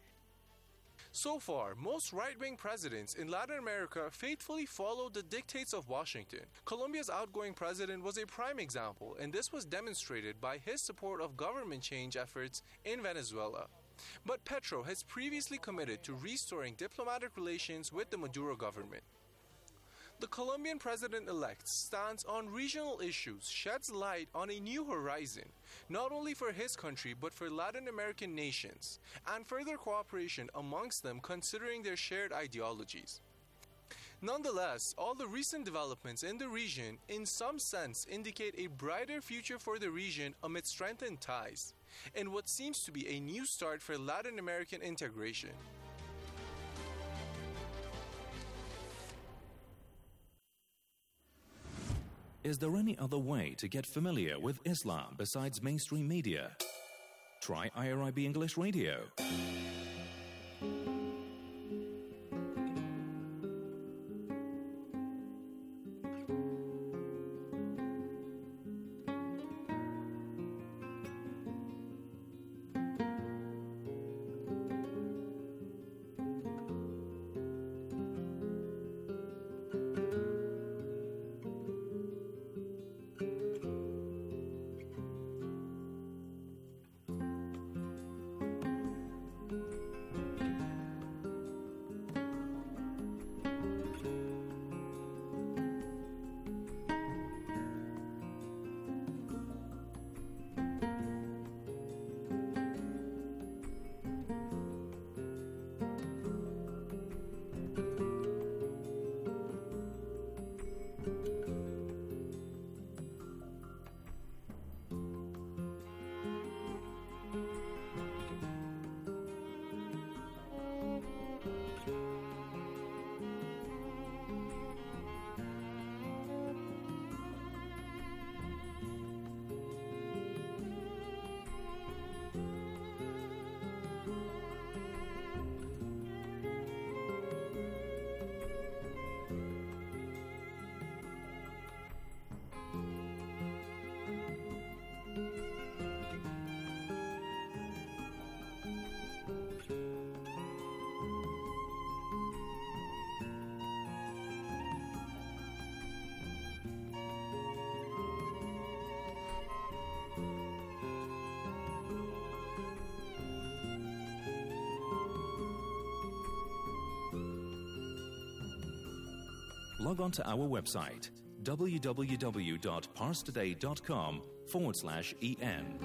So far, most right-wing presidents in Latin America faithfully followed the dictates of Washington. Colombia's outgoing president was a prime example, and this was demonstrated by his support of government change efforts in Venezuela. But Petro has previously committed to restoring diplomatic relations with the Maduro government. The Colombian president-elect's stance on regional issues sheds light on a new horizon, not only for his country but for Latin American nations, and further cooperation amongst them considering their shared ideologies. Nonetheless, all the recent developments in the region in some sense indicate a brighter future for the region amid strengthened ties, and what seems to be a new start for Latin American integration. Is there any other way to get familiar with Islam besides mainstream media? Try I R I B English Radio. log on to our website www.parstoday.com forward slash en.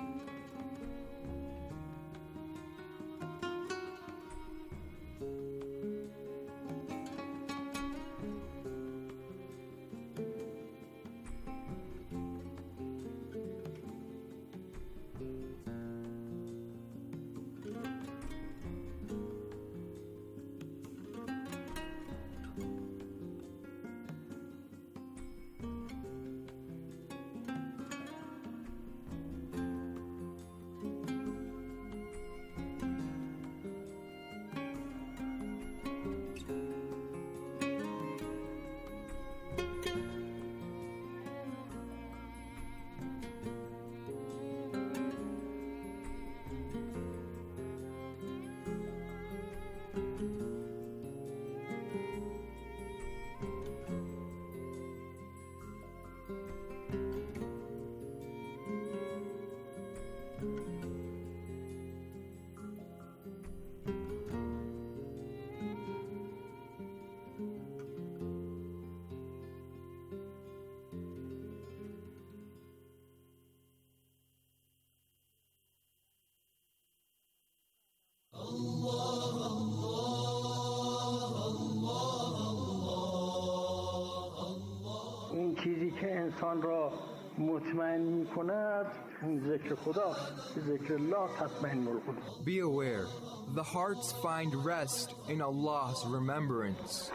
چیزی که انسان را مطمئن می‌کند ذکر خداست. ذکر الله تطمئن القلوب. Be aware, the hearts find rest in Allah's remembrance.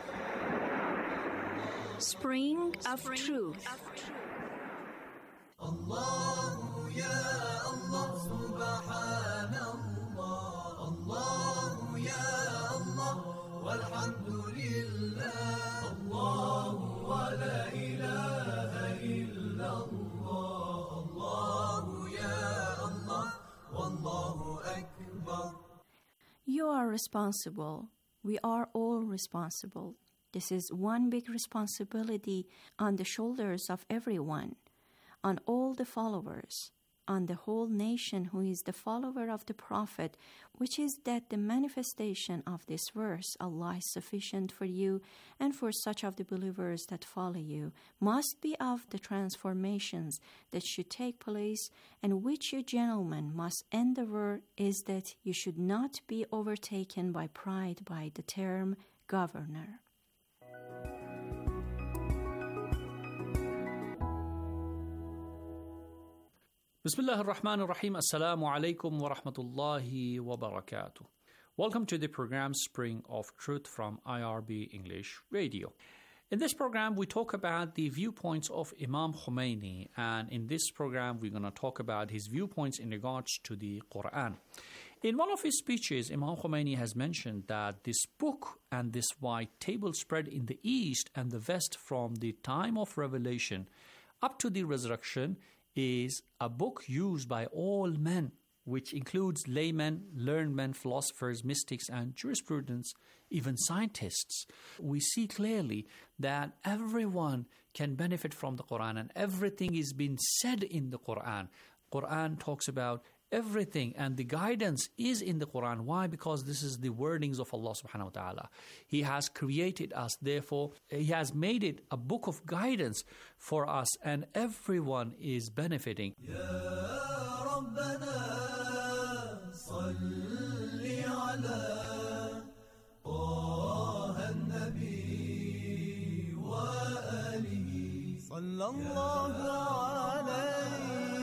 Spring of Truth. Allah ya Allah subhanallah. Allah ya Allah walhamdulillah. Allah wa la ilaha illallah. Allah ya Allah wallahu akbar. You are responsible. We are all responsible. This is one big responsibility on the shoulders of everyone, on all the followers, on the whole nation who is the follower of the Prophet, which is that the manifestation of this verse, Allah is sufficient for you and for such of the believers that follow you, must be of the transformations that should take place, and which you gentlemen must endeavor is that you should not be overtaken by pride by the term governor. Bismillah ar-Rahman ar-Rahim. Assalamu alaikum wa rahmatullahi wa barakatuh. Welcome to the program Spring of Truth from I R B English Radio. In this program, we talk about the viewpoints of Imam Khomeini, and in this program, we're going to talk about his viewpoints in regards to the Quran. In one of his speeches, Imam Khomeini has mentioned that this book and this white table spread in the East and the West from the time of revelation up to the resurrection is a book used by all men, which includes laymen, learned men, philosophers, mystics, and jurisprudents, even scientists. We see clearly that everyone can benefit from the Quran, and everything is being said in the Quran. Quran talks about everything, and the guidance is in the Quran. Why? Because this is the wordings of Allah subhanahu wa ta'ala. He has created us, therefore He has made it a book of guidance for us, and everyone is benefiting. Ya Rabbana salli ala Taha an-Nabi wa alihi sallallahu alayhi.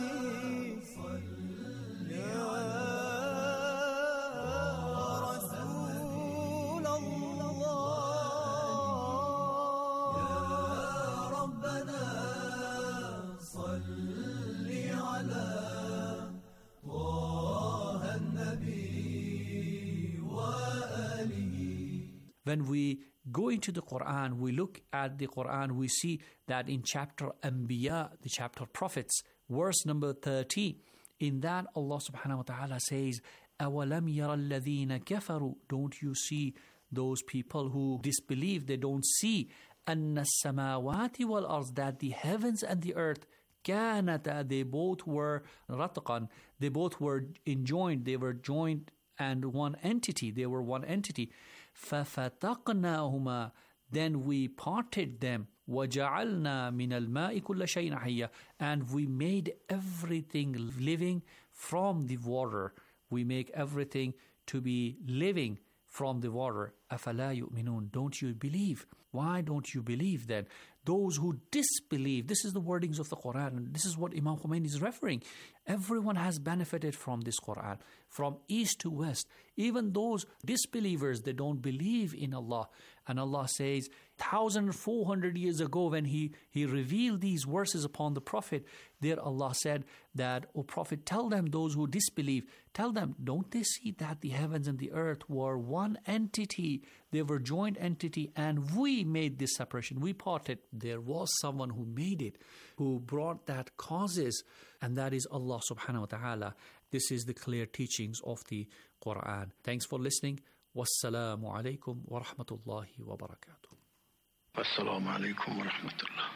When we go into the Quran, we look at the Quran, we see that in chapter Anbiya, the chapter Prophets, verse number thirty, in that Allah subhanahu wa ta'ala says, أَوَلَمْ يَرَ الَّذِينَ كَفَرُوا. Don't you see those people who disbelieve? They don't see أَنَّ السَّمَاوَاتِ وَالْأَرْضِ, that the heavens and the earth, كَانَتَا, they both were رَتْقًا, they both were enjoined, they were joined and one entity, they were one entity. فَفَتَقْنَاهُمَا, Then we parted them. وَجَعَلْنَا مِنَ الْمَاءِ كُلَّ شَيْءٍ حَيٍّ. And we made everything living from the water. We make everything to be living from the water. أَفَلَا يُؤْمِنُونَ. Don't you believe? Why don't you believe then? Those who disbelieve, this is the wordings of the Quran, and this is what Imam Khomeini is referring. Everyone has benefited from this Quran, from east to west. Even those disbelievers, they don't believe in Allah. And Allah says, one thousand four hundred years ago when He, he revealed these verses upon the Prophet, there Allah said that, O Prophet, tell them, those who disbelieve, tell them, don't they see that the heavens and the earth were one entity? They were joint entity, and we made this separation. We parted. There was someone who made it, who brought that causes, and that is Allah subhanahu wa ta'ala. This is the clear teachings of the Quran. Thanks for listening. Wassalamu alaikum wa rahmatullahi wa barakatuh. Wassalamu alaikum wa rahmatullah.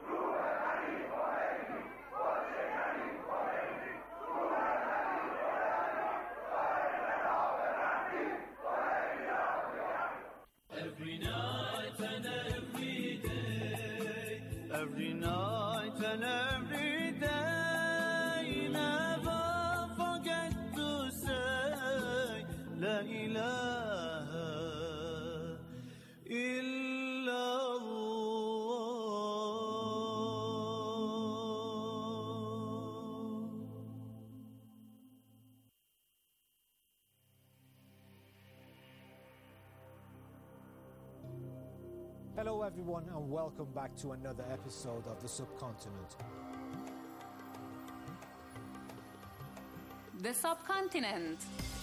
Every night and every day, every night and every day, never forget to say La ilaha illallah. Hello everyone and welcome back to another episode of The Subcontinent. The Subcontinent.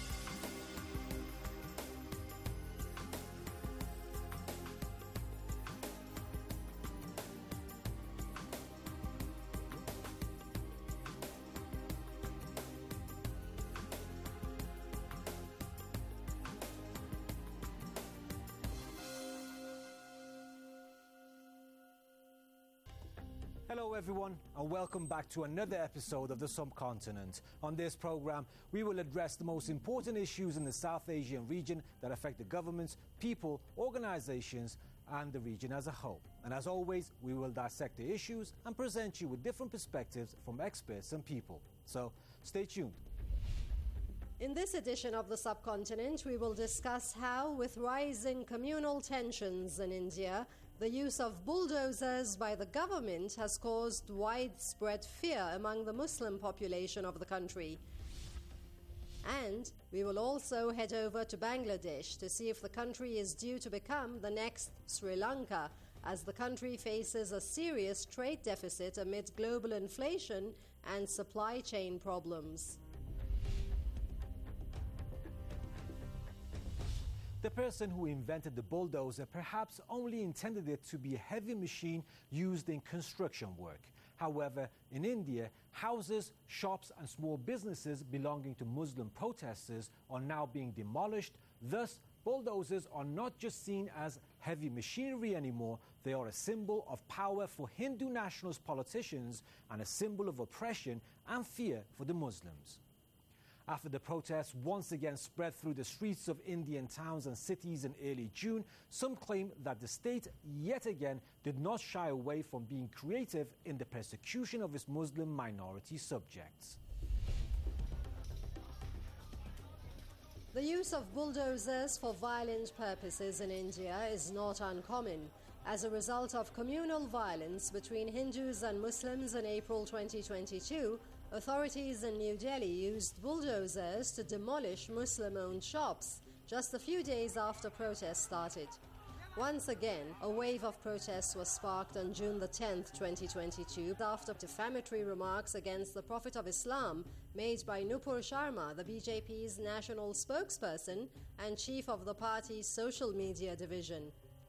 Hello everyone and welcome back to another episode of The Subcontinent. On this program, we will address the most important issues in the South Asian region that affect the governments, people, organizations, and the region as a whole. And as always, we will dissect the issues and present you with different perspectives from experts and people. So, stay tuned. In this edition of The Subcontinent, we will discuss how, with rising communal tensions in India, the use of bulldozers by the government has caused widespread fear among the Muslim population of the country. And we will also head over to Bangladesh to see if the country is due to become the next Sri Lanka, as the country faces a serious trade deficit amid global inflation and supply chain problems. The person who invented the bulldozer perhaps only intended it to be a heavy machine used in construction work. However, in India, houses, shops and small businesses belonging to Muslim protesters are now being demolished. Thus, bulldozers are not just seen as heavy machinery anymore, they are a symbol of power for Hindu nationalist politicians and a symbol of oppression and fear for the Muslims. After the protests once again spread through the streets of Indian towns and cities in early June, some claim that the state yet again did not shy away from being creative in the persecution of its Muslim minority subjects. The use of bulldozers for violent purposes in India is not uncommon. As a result of communal violence between Hindus and Muslims in April twenty twenty-two, authorities in New Delhi used bulldozers to demolish Muslim-owned shops just a few days after protests started. Once again, a wave of protests was sparked on June the tenth, twenty twenty-two, after defamatory remarks against the Prophet of Islam made by Nupur Sharma, the B J P's national spokesperson and chief of the party's social media division.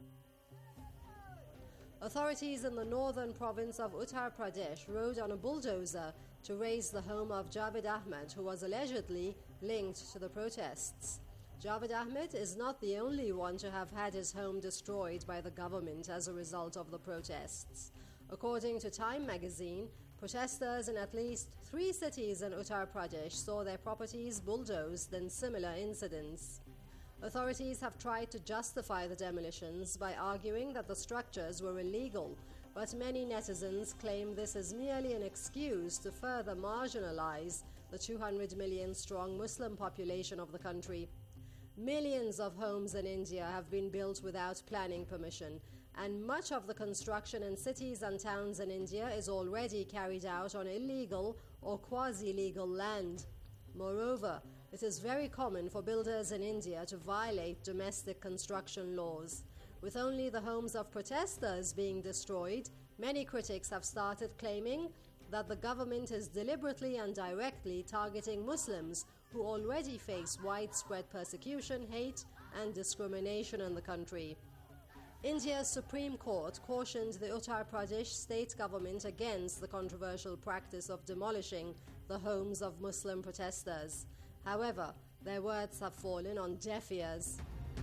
Authorities in the northern province of Uttar Pradesh rode on a bulldozer to raze the home of Javed Ahmed, who was allegedly linked to the protests. Javed Ahmed is not the only one to have had his home destroyed by the government as a result of the protests. According to Time magazine, protesters in at least three cities in Uttar Pradesh saw their properties bulldozed in similar incidents. Authorities have tried to justify the demolitions by arguing that the structures were illegal, but many netizens claim this is merely an excuse to further marginalize the two hundred million strong Muslim population of the country. Millions of homes in India have been built without planning permission, and much of the construction in cities and towns in India is already carried out on illegal or quasi-legal land. Moreover, it is very common for builders in India to violate domestic construction laws. With only the homes of protesters being destroyed, many critics have started claiming that the government is deliberately and directly targeting Muslims who already face widespread persecution, hate, and discrimination in the country. India's Supreme Court cautioned the Uttar Pradesh state government against the controversial practice of demolishing the homes of Muslim protesters. However, their words have fallen on deaf ears.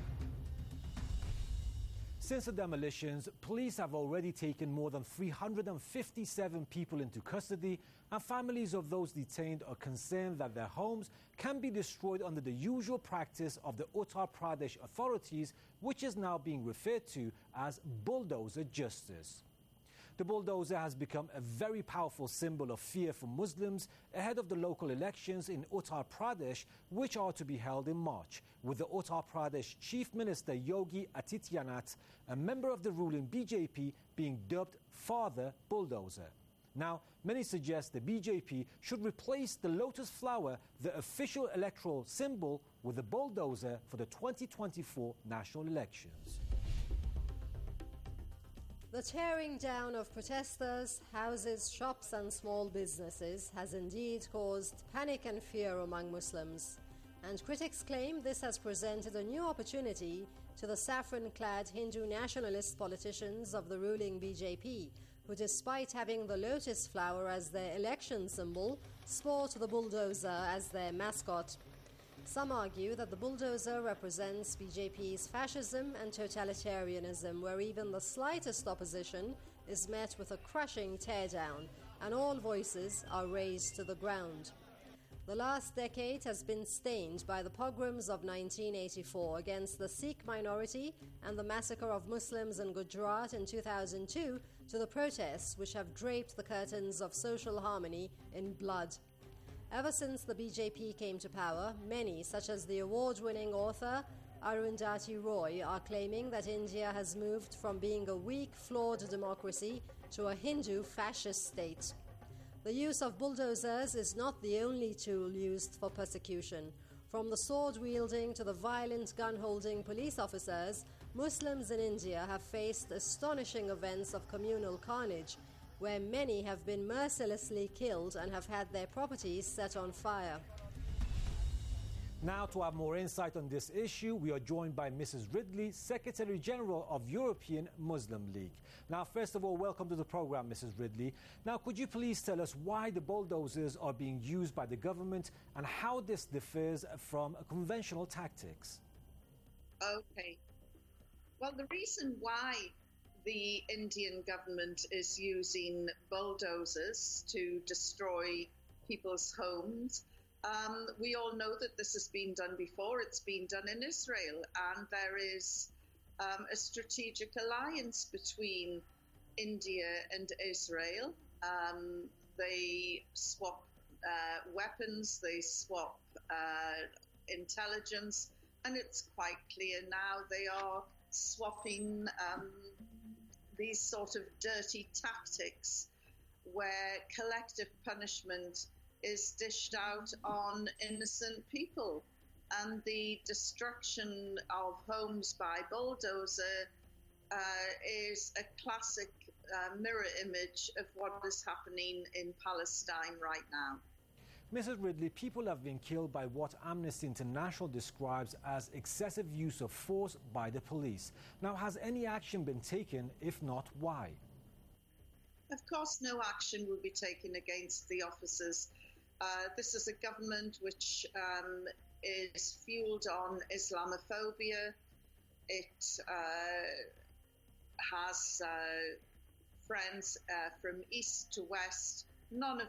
Since the demolitions, police have already taken more than three hundred fifty-seven people into custody, and families of those detained are concerned that their homes can be destroyed under the usual practice of the Uttar Pradesh authorities, which is now being referred to as bulldozer justice. The bulldozer has become a very powerful symbol of fear for Muslims ahead of the local elections in Uttar Pradesh, which are to be held in March, with the Uttar Pradesh Chief Minister Yogi Adityanath, a member of the ruling B J P, being dubbed Father Bulldozer. Now, many suggest the B J P should replace the lotus flower, the official electoral symbol, with the bulldozer for the twenty twenty-four national elections. The tearing down of protesters' houses, shops and small businesses has indeed caused panic and fear among Muslims, and critics claim this has presented a new opportunity to the saffron-clad Hindu nationalist politicians of the ruling B J P, who, despite having the lotus flower as their election symbol, sport the bulldozer as their mascot. Some argue that the bulldozer represents B J P's fascism and totalitarianism, where even the slightest opposition is met with a crushing teardown, and all voices are razed to the ground. The last decade has been stained by the pogroms of nineteen eighty-four against the Sikh minority and the massacre of Muslims in Gujarat in two thousand two, to the protests which have draped the curtains of social harmony in blood. Ever since the B J P came to power, many, such as the award-winning author Arundhati Roy, are claiming that India has moved from being a weak, flawed democracy to a Hindu fascist state. The use of bulldozers is not the only tool used for persecution. From the sword-wielding to the violent gun-holding police officers, Muslims in India have faced astonishing events of communal carnage, where many have been mercilessly killed and have had their properties set on fire. Now, to have more insight on this issue, we are joined by Missus Ridley, Secretary General of European Muslim League. Now, first of all, welcome to the program, Missus Ridley. Now, could you please tell us why the bulldozers are being used by the government and how this differs from conventional tactics? Okay. Well, the reason why the Indian government is using bulldozers to destroy people's homes, um, we all know that this has been done before. It's been done in Israel, and there is um, a strategic alliance between India and Israel. Um, they swap uh, weapons, they swap uh, intelligence, and it's quite clear now they are swapping um, these sort of dirty tactics where collective punishment is dished out on innocent people. And the destruction of homes by bulldozer uh, is a classic uh, mirror image of what is happening in Palestine right now. Missus Ridley, people have been killed by what Amnesty International describes as excessive use of force by the police. Now, has any action been taken? If not, why? Of course, no action will be taken against the officers. Uh, this is a government which um, is fueled on Islamophobia. It uh, has uh, friends uh, from east to west, none of